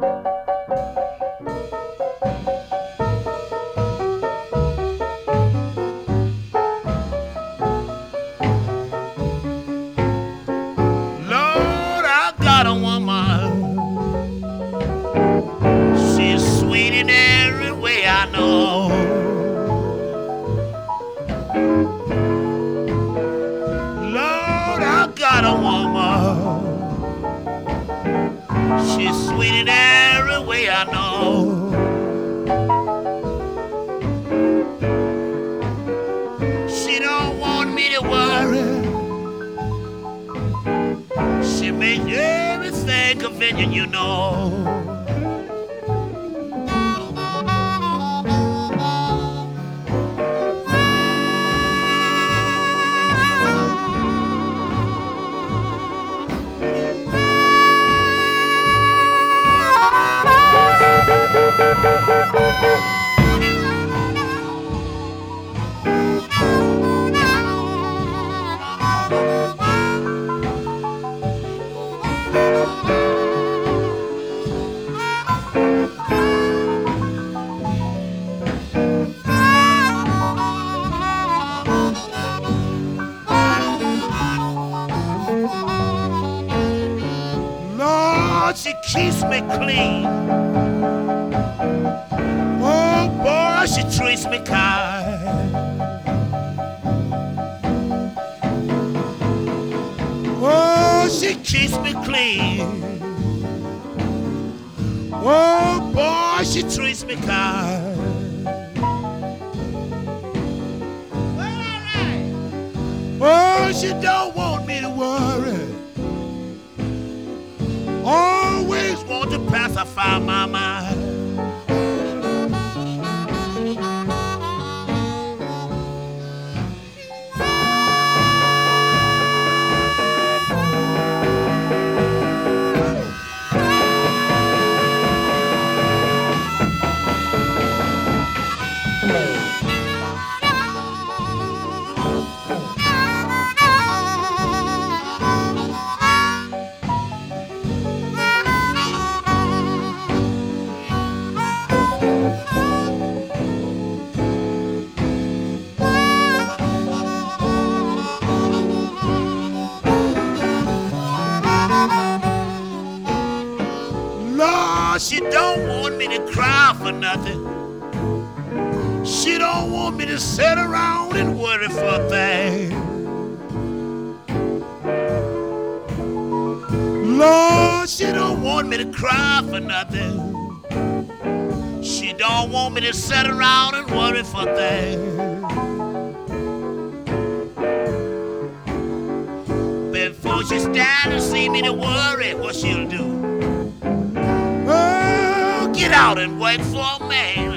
Lord, I got a woman. She's sweet in every way I know. Lord, I got a woman. She's sweet in every way I know. She don't want me to worry. She makes everything convenient, you know. Lord, she keeps me clean. Oh boy, she treats me kind. Oh, she keeps me clean. Oh boy, she treats me kind. Well, all right. Oh, she don't want me to worry. Always want to pacify my mind. Lord, she don't want me to cry for nothing. She don't want me to sit around and worry for a thing. Lord, she don't want me to cry for nothing. She don't want me to sit around and worry for a thing. Before she stand and see me to worry, what she'll do? Oh, get out and work for a man